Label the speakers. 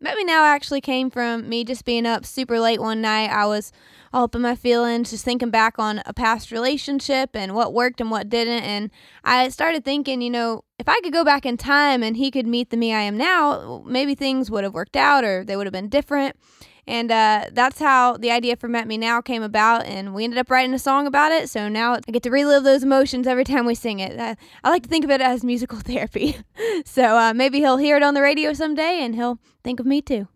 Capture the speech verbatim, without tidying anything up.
Speaker 1: Met Me Now actually came from me just being up super late one night. I was all up in my feelings, just thinking back on a past relationship and what worked and what didn't. And I started thinking, you know, if I could go back in time and he could meet the me I am now, maybe things would have worked out or they would have been different. And uh, that's how the idea for Met Me Now came about, and we ended up writing a song about it, so now I get to relive those emotions every time we sing it. I, I like to think of it as musical therapy. so uh, maybe he'll hear it on the radio someday, and he'll think of me too.